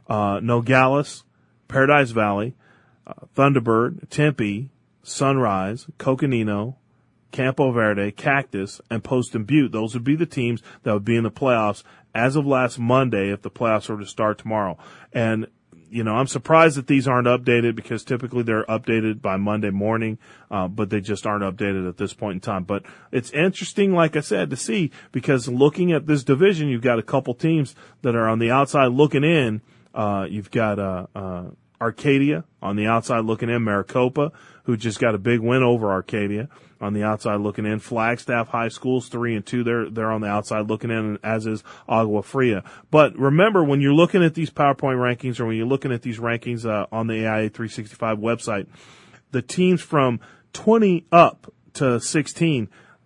Nogales, Paradise Valley, Thunderbird, Tempe, Sunrise, Coconino, Campo Verde, Cactus, and Post and Butte. Those would be the teams that would be in the playoffs as of last Monday if the playoffs were to start tomorrow. And I'm surprised that these aren't updated because typically they're updated by Monday morning, but they just aren't updated at this point in time. But it's interesting, like I said, to see because looking at this division, you've got a couple teams that are on the outside looking in. You've got Arcadia on the outside looking in, Maricopa, who just got a big win over Arcadia on the outside looking in. Flagstaff High School's 3-2. They're on the outside looking in, as is Agua Fria. But remember, when you're looking at these PowerPoint rankings or when you're looking at these rankings on the AIA 365 website, the teams from 20 up to 16,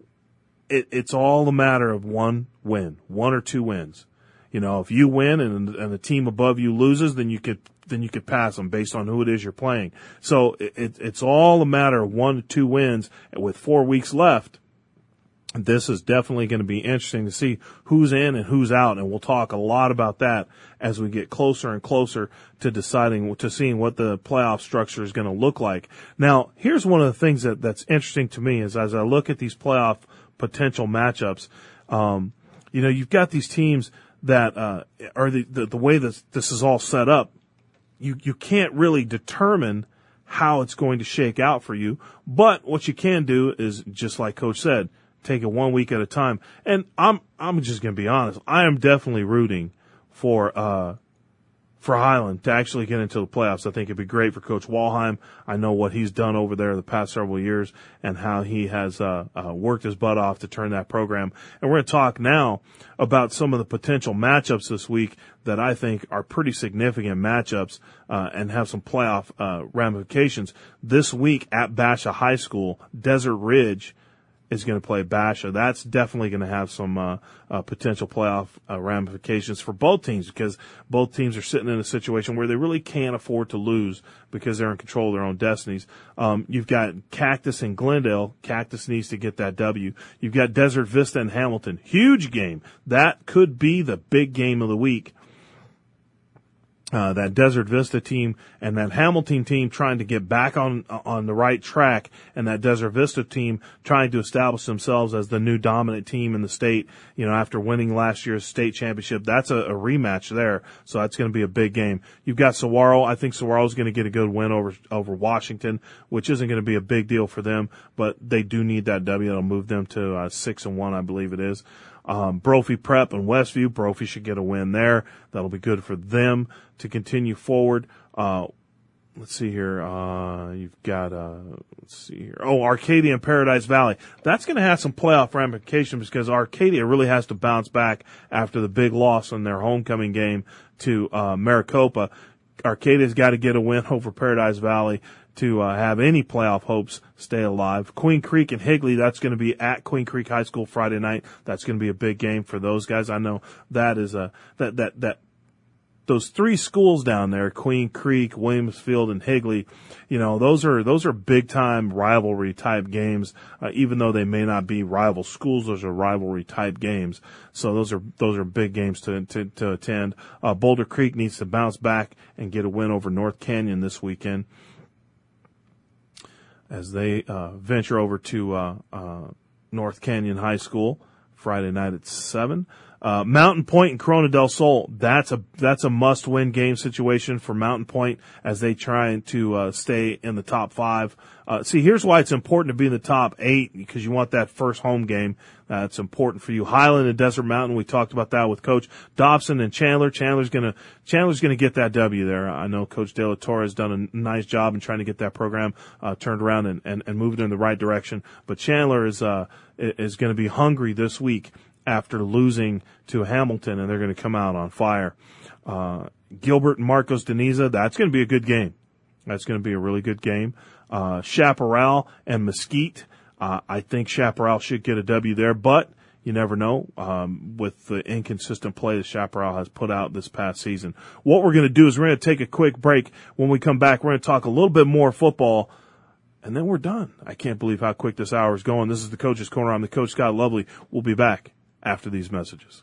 it's all a matter of one win, 1 or 2 wins. If you win and the team above you loses, then you could pass them based on who it is you're playing. So it's all a matter of 1 to 2 wins. And with 4 weeks left, this is definitely going to be interesting to see who's in and who's out. And we'll talk a lot about that as we get closer and closer to seeing what the playoff structure is going to look like. Now, here's one of the things that's interesting to me is as I look at these playoff potential matchups. You've got these teams that are the way this is all set up. You can't really determine how it's going to shake out for you. But what you can do is, just like Coach said, take it 1 week at a time. And I'm just going to be honest. I am definitely rooting for Highland to actually get into the playoffs. I think it'd be great for Coach Walheim. I know what he's done over there the past several years and how he has worked his butt off to turn that program. And we're going to talk now about some of the potential matchups this week that I think are pretty significant matchups and have some playoff ramifications. This week at Basha High School, Desert Ridge is going to play Basha. That's definitely going to have some potential playoff ramifications for both teams, because both teams are sitting in a situation where they really can't afford to lose because they're in control of their own destinies. You've got Cactus and Glendale. Cactus needs to get that W. You've got Desert Vista and Hamilton. Huge game. That could be the big game of the week. That Desert Vista team and that Hamilton team trying to get back on the right track, and that Desert Vista team trying to establish themselves as the new dominant team in the state, after winning last year's state championship. That's a rematch there, so that's going to be a big game. You've got Saguaro. I think Saguaro's going to get a good win over Washington, which isn't going to be a big deal for them, but they do need that W. It'll move them to 6-1, I believe it is. Brophy Prep and Westview. Brophy should get a win there. That'll be good for them to continue forward. Let's see here. You've got, Arcadia and Paradise Valley. That's going to have some playoff ramifications because Arcadia really has to bounce back after the big loss in their homecoming game to Maricopa. Arcadia's got to get a win over Paradise Valley to have any playoff hopes stay alive. Queen Creek and Higley, that's going to be at Queen Creek High School Friday night. That's going to be a big game for those guys. I know that is those three schools down there, Queen Creek, Williamsfield, and Higley, those are big time rivalry type games. Even though they may not be rival schools, those are rivalry type games. So those are big games to attend. Boulder Creek needs to bounce back and get a win over North Canyon this weekend as they venture over to North Canyon High School Friday night at 7. Mountain Point and Corona del Sol, that's a must-win game situation for Mountain Point as they try to stay in the top 5. See, here's why it's important to be in the top 8, because you want that first home game. It's important for you. Highland and Desert Mountain, we talked about that with Coach Dobson and Chandler. Chandler's gonna get that W there. I know Coach De La Torre has done a nice job in trying to get that program turned around and moved in the right direction. But Chandler is going to be hungry this week after losing to Hamilton, and they're going to come out on fire. Gilbert and Marcos Deniza, that's going to be a good game. That's going to be a really good game. Chaparral and Mesquite, I think Chaparral should get a W there, but you never know with the inconsistent play that Chaparral has put out this past season. What we're going to do is we're going to take a quick break. When we come back, we're going to talk a little bit more football, and then we're done. I can't believe how quick this hour is going. This is the Coach's Corner. I'm the Coach, Scott Lovely. We'll be back after these messages.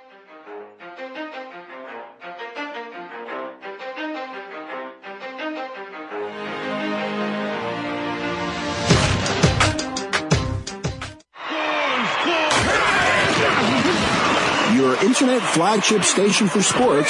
Your internet flagship station for sports.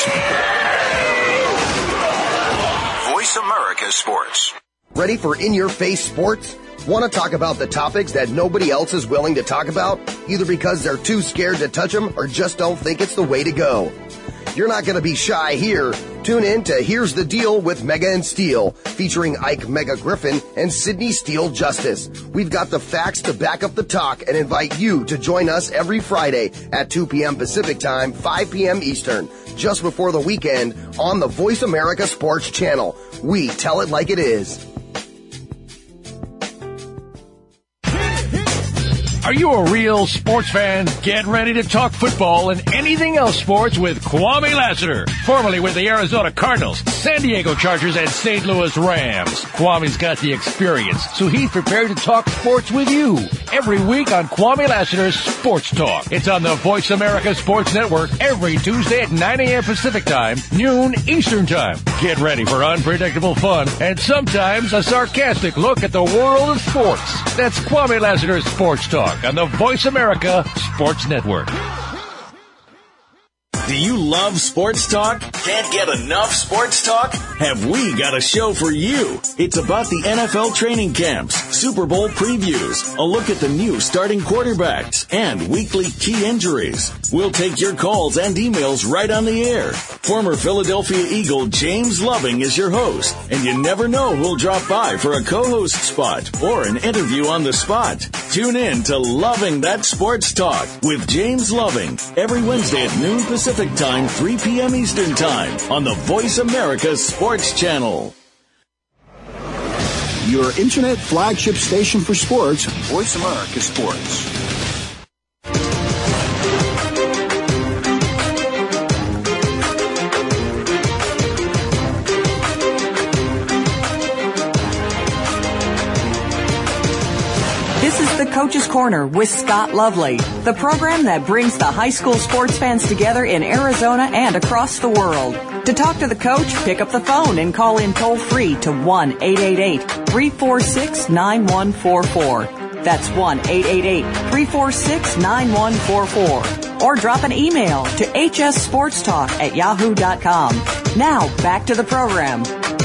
Voice America Sports. Ready for in-your-face sports? Want to talk about the topics that nobody else is willing to talk about, either because they're too scared to touch them or just don't think it's the way to go? You're not going to be shy here. Tune in to Here's the Deal with Mega and Steel, featuring Ike Mega Griffin and Sydney Steele Justice. We've got the facts to back up the talk and invite you to join us every Friday at 2 p.m. Pacific Time, 5 p.m. Eastern, just before the weekend on the Voice America Sports Channel. We tell it like it is. Are you a real sports fan? Get ready to talk football and anything else sports with Kwame Lassiter, formerly with the Arizona Cardinals, San Diego Chargers, and St. Louis Rams. Kwame's got the experience, so he's prepared to talk sports with you every week on Kwame Lassiter's Sports Talk. It's on the Voice America Sports Network every Tuesday at 9 a.m. Pacific Time, noon Eastern Time. Get ready for unpredictable fun and sometimes a sarcastic look at the world of sports. That's Kwame Lassiter's Sports Talk on the Voice America Sports Network. Do you love sports talk? Can't get enough sports talk? Have we got a show for you? It's about the NFL training camps, Super Bowl previews, a look at the new starting quarterbacks, and weekly key injuries. We'll take your calls and emails right on the air. Former Philadelphia Eagle James Loving is your host, and you never know who'll drop by for a co-host spot or an interview on the spot. Tune in to Loving That Sports Talk with James Loving every Wednesday at noon Pacific Time, 3 p.m. Eastern Time on the Voice America Sports Channel. Your internet flagship station for sports, Voice America Sports. This is the Coach's Corner with Scott Lovely, the program that brings the high school sports fans together in Arizona and across the world. To talk to the coach, pick up the phone and call in toll-free to 1-888-346-9144. That's 1-888-346-9144. Or drop an email to hssportstalk@yahoo.com. Now, back to the program.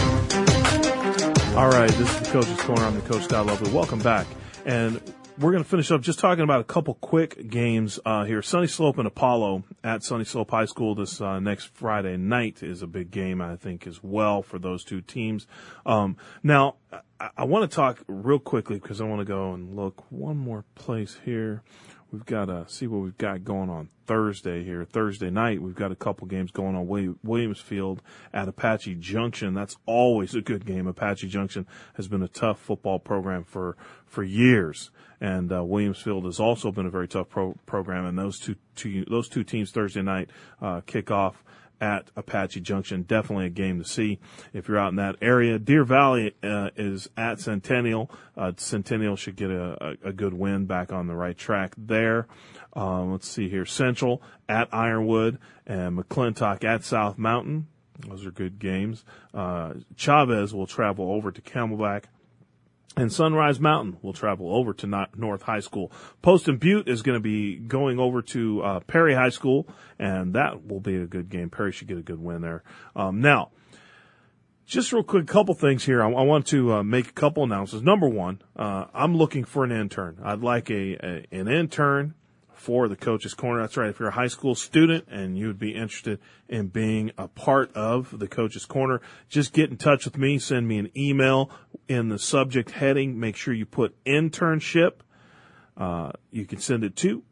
All right, this is the Coach's Corner. I'm the Coach, Scott Lovely. Welcome back. And we're going to finish up just talking about a couple quick games here. Sunny Slope and Apollo at Sunny Slope High School this next Friday night is a big game, I think, as well for those two teams. Now, I want to talk real quickly because I want to go and look one more place here. We've got to see what we've got going on Thursday here. Thursday night, we've got a couple games going on Williams Field at Apache Junction. That's always a good game. Apache Junction has been a tough football program for years. And Williams Field has also been a very tough program. And those two teams Thursday night kick off at Apache Junction. Definitely a game to see if you're out in that area. Deer Valley is at Centennial. Centennial should get a good win, back on the right track there. Let's see here. Central at Ironwood and McClintock at South Mountain. Those are good games. Chavez will travel over to Camelback. And Sunrise Mountain will travel over to North High School. Poston Butte is going to be going over to Perry High School, and that will be a good game. Perry should get a good win there. Now, just real quick, a couple things here. I want to make a couple announcements. Number one, I'm looking for an intern. I'd like an intern for the Coach's Corner. That's right. If you're a high school student and you would be interested in being a part of the Coach's Corner, just get in touch with me. Send me an email in the subject heading. Make sure you put internship. You can send it to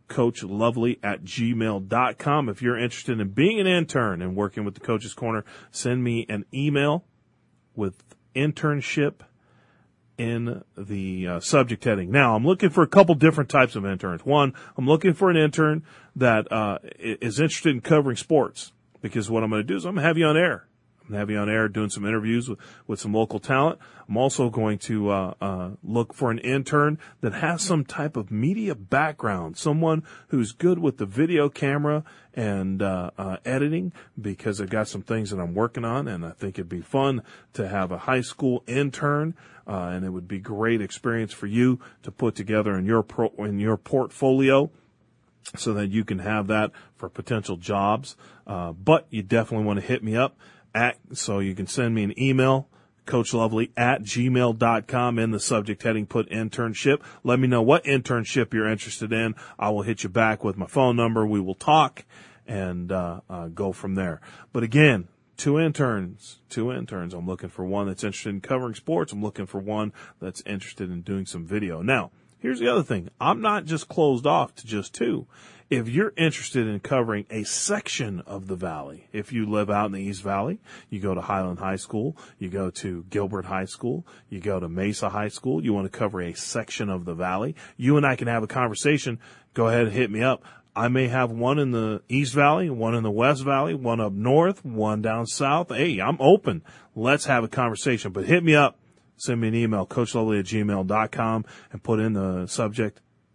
coachlovely@gmail.com. If you're interested in being an intern and working with the Coach's Corner, send me an email with internship in the subject heading. Now, I'm looking for a couple different types of interns. One, I'm looking for an intern that is interested in covering sports, because what I'm going to do is I'm going to have you on air. I'm going to have you on air doing some interviews with some local talent. I'm also going to look for an intern that has some type of media background, someone who's good with the video camera and editing, because I've got some things that I'm working on, and I think it'd be fun to have a high school intern, and it would be great experience for you to put together in your portfolio, so that you can have that for potential jobs. But you definitely want to hit me up so you can send me an email, coachlovely@gmail.com. In the subject heading, put internship. Let me know what internship you're interested in. I will hit you back with my phone number. We will talk and go from there. But again, two interns. I'm looking for one that's interested in covering sports. I'm looking for one that's interested in doing some video. Now, here's the other thing. I'm not just closed off to just two. If you're interested in covering a section of the Valley, if you live out in the East Valley, you go to Highland High School, you go to Gilbert High School, you go to Mesa High School, you want to cover a section of the Valley, you and I can have a conversation. Go ahead and hit me up. I may have one in the East Valley, one in the West Valley, one up north, one down south. Hey, I'm open. Let's have a conversation. But hit me up. Send me an email, coachlovely@gmail.com, and put in the subject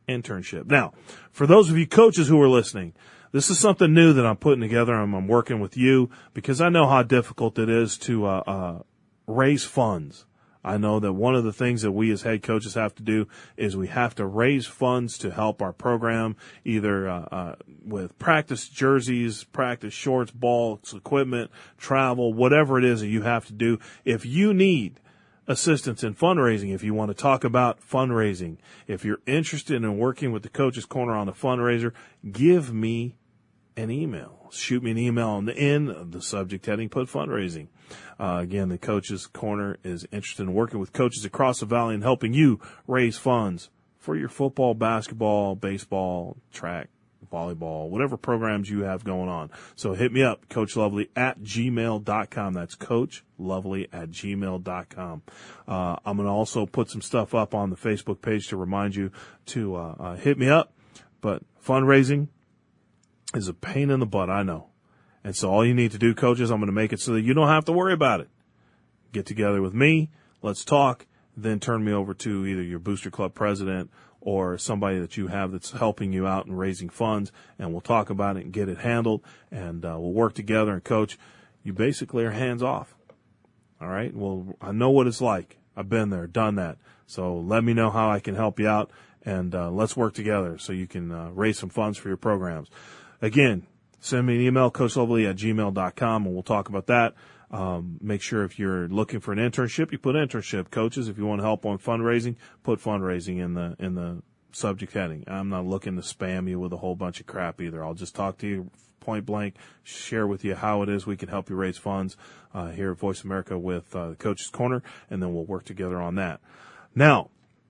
internship. Now, for those of you coaches who are listening, this is something new that I'm putting together. I'm working with you because I know how difficult it is to raise funds. I know that one of the things that we as head coaches have to do is we have to raise funds to help our program, either with practice jerseys, practice shorts, balls, equipment, travel, whatever it is that you have to do. If you need assistance in fundraising, if you want to talk about fundraising, if you're interested in working with the Coach's Corner on a fundraiser, give me an email. Shoot me an email on the end of the subject heading, put fundraising. Again, the Coach's Corner is interested in working with coaches across the valley and helping you raise funds for your football, basketball, baseball, track, volleyball, whatever programs you have going on. So hit me up, coachlovely@gmail.com. That's coachlovely@gmail.com. I'm going to also put some stuff up on the Facebook page to remind you to hit me up. But fundraising is a pain in the butt, I know. And so all you need to do, coaches, I'm going to make it so that you don't have to worry about it. Get together with me, let's talk, then turn me over to either your booster club president or somebody that you have that's helping you out in raising funds, and we'll talk about it and get it handled, and we'll work together. And, Coach, you basically are hands off. All right? Well, I know what it's like. I've been there, done that. So let me know how I can help you out, and let's work together so you can raise some funds for your programs. Again, send me an email, coachlovely@gmail.com, and we'll talk about that. Make sure if you're looking for an internship, you put internship. Coaches, if you want help on fundraising, put fundraising in the subject heading. I'm not looking to spam you with a whole bunch of crap either. I'll just talk to you point blank, share with you how it is we can help you raise funds here at Voice America with the Coach's Corner, and then we'll work together on that. Now,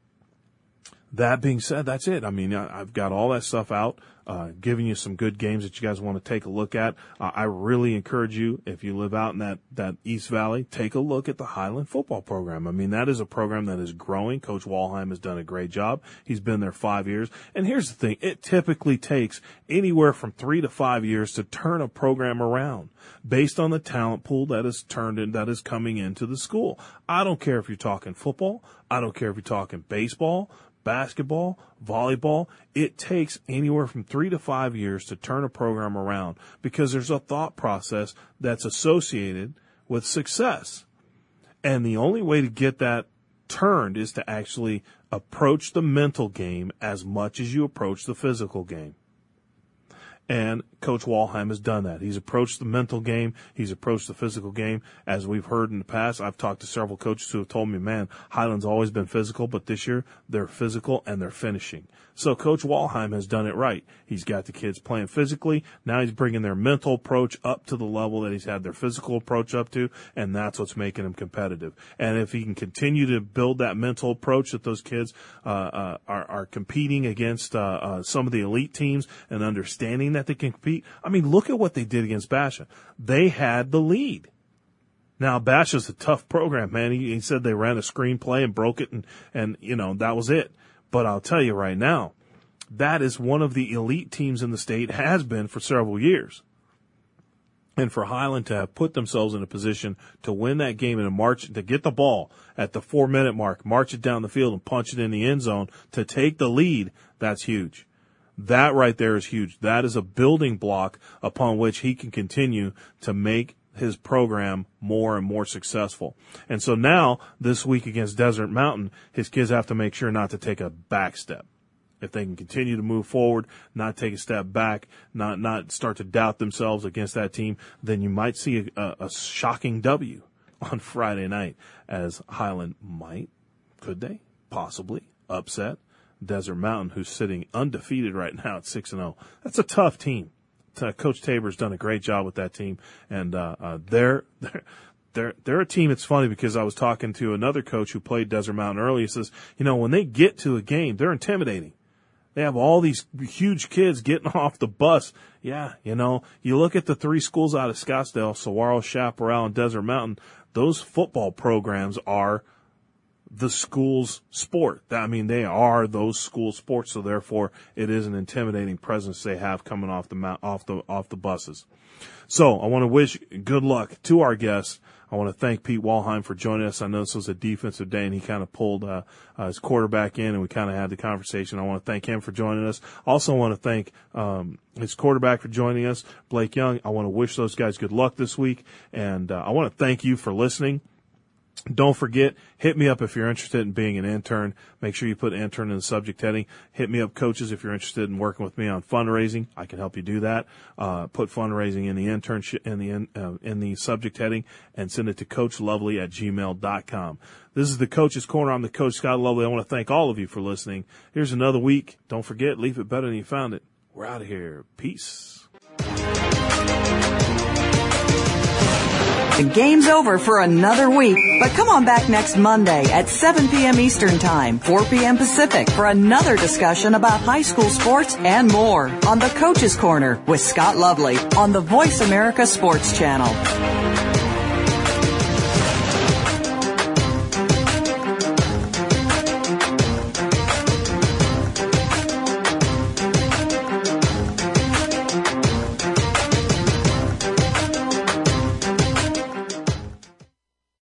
that being said, that's it. I mean, I've got all that stuff out, giving you some good games that you guys want to take a look at. I really encourage you, if you live out in that East Valley, take a look at the Highland football program. I mean, that is a program that is growing. Coach Walheim has done a great job. He's been there 5 years. And here's the thing. It typically takes anywhere from 3 to 5 years to turn a program around based on the talent pool that is coming into the school. I don't care if you're talking football. I don't care if you're talking baseball, basketball, volleyball. It takes anywhere from 3 to 5 years to turn a program around because there's a thought process that's associated with success. And the only way to get that turned is to actually approach the mental game as much as you approach the physical game. And Coach Walheim has done that. He's approached the mental game. He's approached the physical game. As we've heard in the past, I've talked to several coaches who have told me, man, Highland's always been physical, but this year they're physical and they're finishing. So Coach Walheim has done it right. He's got the kids playing physically. Now he's bringing their mental approach up to the level that he's had their physical approach up to, and that's what's making them competitive. And if he can continue to build that mental approach that those kids are competing against some of the elite teams and understanding that they can compete. I mean, look at what they did against Basha. They had the lead. Now, Basha's a tough program, man. He said they ran a screenplay and broke it, and you know, that was it. But I'll tell you right now, that is one of the elite teams in the state, has been for several years. And for Highland to have put themselves in a position to win that game and to get the ball at the 4-minute mark, march it down the field and punch it in the end zone to take the lead, that's huge. That right there is huge. That is a building block upon which he can continue to make his program more and more successful. And so now, this week against Desert Mountain, his kids have to make sure not to take a back step. If they can continue to move forward, not take a step back, not start to doubt themselves against that team, then you might see a shocking W on Friday night, as Highland could they, possibly, upset Desert Mountain, who's sitting undefeated right now at 6-0. That's a tough team. Coach Tabor's done a great job with that team, and they're a team. It's funny because I was talking to another coach who played Desert Mountain early. He says, you know, when they get to a game, they're intimidating. They have all these huge kids getting off the bus. Yeah, you know, you look at the 3 schools out of Scottsdale, Saguaro, Chaparral, and Desert Mountain, those football programs are the school's sport. I mean, they are those school sports, so therefore it is an intimidating presence they have coming off the buses. So I want to wish good luck to our guests. I want to thank Pete Walheim for joining us. I know this was a defensive day, and he kind of pulled his quarterback in, and we kind of had the conversation. I want to thank him for joining us. Also want to thank his quarterback for joining us, Blake Young. I want to wish those guys good luck this week, and I want to thank you for listening. Don't forget, hit me up if you're interested in being an intern. Make sure you put intern in the subject heading. Hit me up, coaches, if you're interested in working with me on fundraising. I can help you do that. Put fundraising in the internship in the subject heading and send it to coachlovely@gmail.com. This is the Coach's Corner. I'm the Coach Scott Lovely. I want to thank all of you for listening. Here's another week. Don't forget, leave it better than you found it. We're out of here. Peace. The game's over for another week, but come on back next Monday at 7 p.m. Eastern Time, 4 p.m. Pacific for another discussion about high school sports and more on the Coach's Corner with Scott Lovely on the Voice America Sports Channel.